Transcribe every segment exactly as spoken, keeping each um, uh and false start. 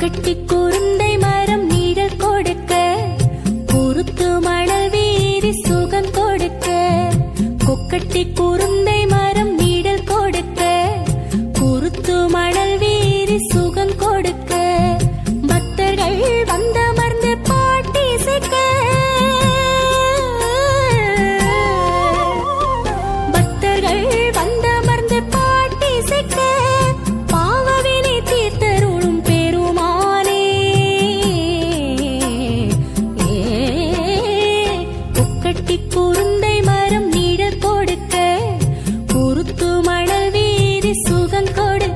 கொக்கட்டி குருந்தை மரம் நீழல் கொடுக்க, குருத்து மணல் வீரி சுகம் கொடுக்க. கொக்கட்டி குருந்தை மரம் நீழல் கொடுக்க, குருத்து மணல் வீரி சுகம் கொடுக்க. பக்தர்கள் வந்தமர்ந்து பாட்டி இசைக்க, பக்தர்கள் வந்தமர்ந்து பாட்டி இசைக்க. பாவவினை தீர்த்தருளும் பெருமானே. கொக்கட்டி குருந்தை மரம் நீழல் கொடுக்க, குருத்து மணல் வீரி சுகம் கொடுக்க.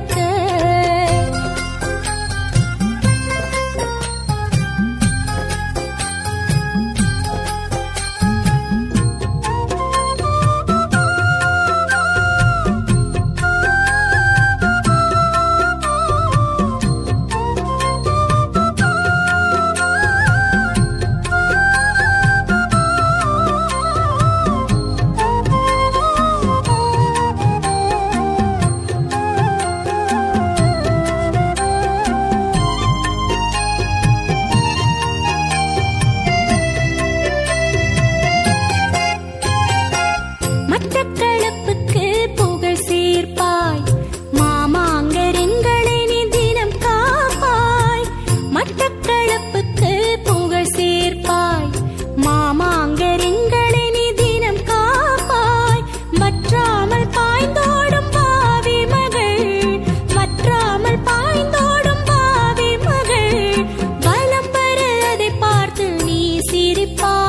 மட்டக்களப்புக்கு புகழ் சேர்ப்பாய், மாமாங்கரெங்களை நீ தினம் காப்பாய். மட்டக்களப்புக்கு புகழ் சேர்ப்பாய், மாமாங்கரெங்களை நீ தினம் காப்பாய். வற்றாமல் பாய்ந்தோடும் பாவி மகள், வற்றாமல் பாய்ந்தோடும் பாவி மகள். வலம் வர அதை பார்த்து நீ சிரிப்பாய்.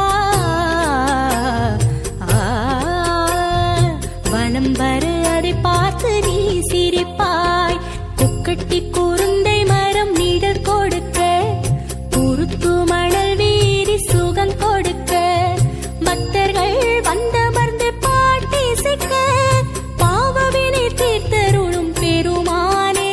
வனம் வர அதை பார்த்து நீ சிரிப்பாய். கொக்கட்டி குருந்தை மரம் நீழல் கொடுக்க, குருத்து மணல் வீரி சுகம் கொடுக்க. பக்தர்கள் வந்தமர்ந்து பாட்டி இசைக்க, பாவவினை தீர்த்தருளும் பெருமானே.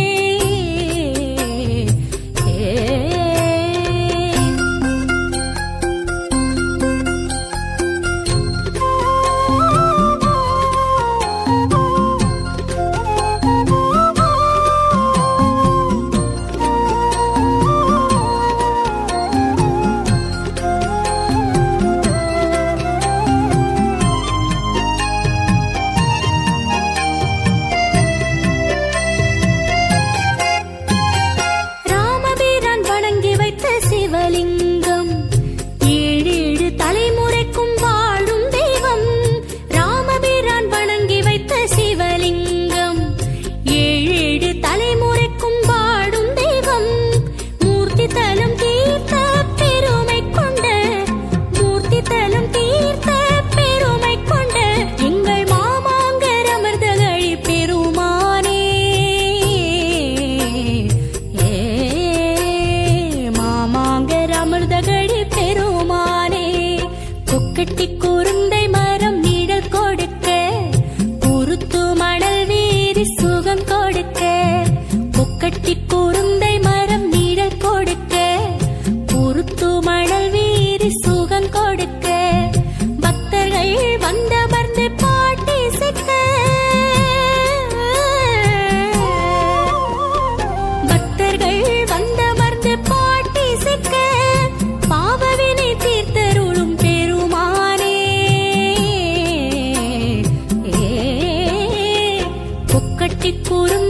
ராமபிரான் வணங்கி வைத்த சிவலிங்கம், ஏழேழு தலைமுறைக்கும் வாழும் தெய்வம். ராமபிரான் வணங்கி வைத்த சிவலிங்கம், ஏழேழு தலைமுறைக்கும் வாழும் தெய்வம். மூர்த்தி தலம் தீர்த்த பெருமை கொண்ட, மூர்த்தி தலம் தீர்த்த பெருமை கொண்ட எங்கள் மாமாங்கர் அமிர்தகழி பெருமானே. மாமாங்கர் அமிர்தகழி பெருமானே. கொக்கட்டி குருந்தை மரம் நீழல் கொடுக்க, குருத்து மணல் வீரி சுகம் கொடுக்க. கொக்கட்டி குருந்தை மரம் நீழல் கொடுக்க, குருத்து மணல் வீரி சுகம் கொடுக்க. பக்தர்கள் வந்தமர்ந்து பாட்டி இசைக்க, பக்தர்கள் வந்தமர்ந்து பாட்டி இசைக்க. பாவவினை தீர்த்தருளும் பெருமானே. கொக்கட்டி குருந்தை